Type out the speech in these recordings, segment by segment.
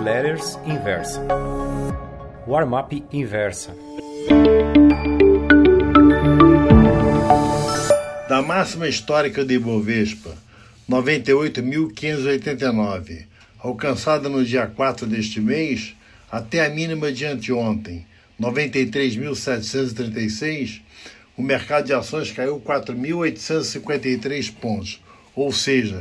Letters inversa. Warm-up inversa. Da máxima histórica do Ibovespa, 98.589, alcançada no dia 4 deste mês, até a mínima de anteontem, 93.736, o mercado de ações caiu 4.853 pontos, ou seja,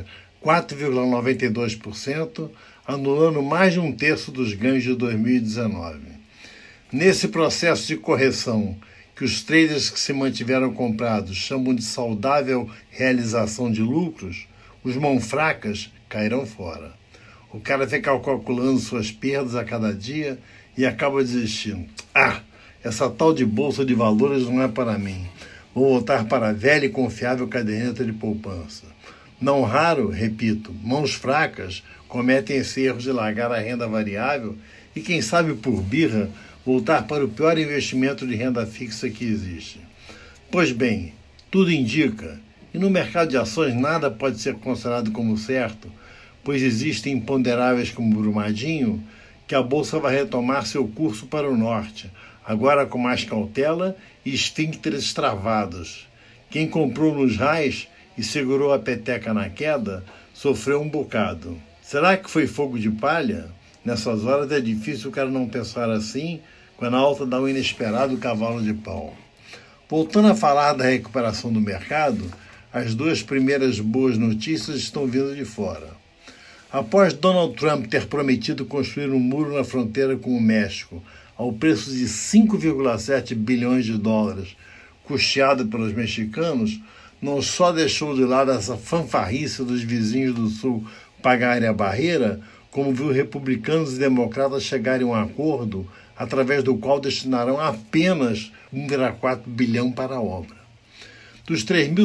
4,92%, anulando mais de um terço dos ganhos de 2019. Nesse processo de correção, que os traders que se mantiveram comprados chamam de saudável realização de lucros, os mãos fracas cairão fora. O cara fica calculando suas perdas a cada dia e acaba desistindo. Essa tal de bolsa de valores não é para mim. Vou voltar para a velha e confiável caderneta de poupança. Não raro, repito, mãos fracas cometem esse erro de largar a renda variável e, quem sabe por birra, voltar para o pior investimento de renda fixa que existe. Pois bem, tudo indica, e no mercado de ações nada pode ser considerado como certo, pois existem imponderáveis como Brumadinho, que a bolsa vai retomar seu curso para o norte, agora com mais cautela e esfíncteres travados. Quem comprou nos raios e segurou a peteca na queda, sofreu um bocado. Será que foi fogo de palha? Nessas horas é difícil o cara não pensar assim, quando a alta dá um inesperado cavalo de pau. Voltando a falar da recuperação do mercado, as duas primeiras boas notícias estão vindo de fora. Após Donald Trump ter prometido construir um muro na fronteira com o México ao preço de 5,7 bilhões de dólares, custeado pelos mexicanos, não só deixou de lado essa fanfarrice dos vizinhos do Sul pagarem a barreira, como viu republicanos e democratas chegarem a um acordo através do qual destinarão apenas 1,4 bilhão para a obra. Dos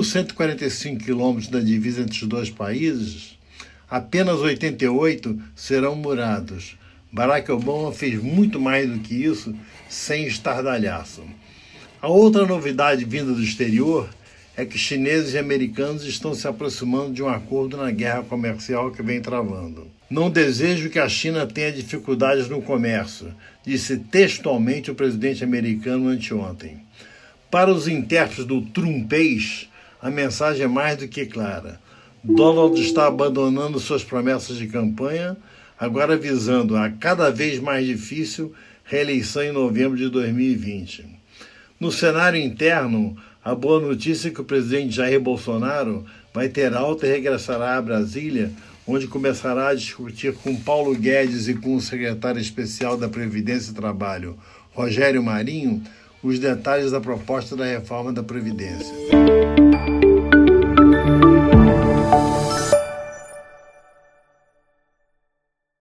3.145 quilômetros da divisa entre os dois países, apenas 88 serão murados. Barack Obama fez muito mais do que isso sem estardalhaço. A outra novidade vinda do exterior é que chineses e americanos estão se aproximando de um acordo na guerra comercial que vem travando. Não desejo que a China tenha dificuldades no comércio, disse textualmente o presidente americano anteontem. Para os intérpretes do trumpês, a mensagem é mais do que clara. Donald está abandonando suas promessas de campanha, agora visando a cada vez mais difícil reeleição em novembro de 2020. No cenário interno, a boa notícia é que o presidente Jair Bolsonaro vai ter alta e regressará a Brasília, onde começará a discutir com Paulo Guedes e com o secretário especial da Previdência e Trabalho, Rogério Marinho, os detalhes da proposta da reforma da Previdência.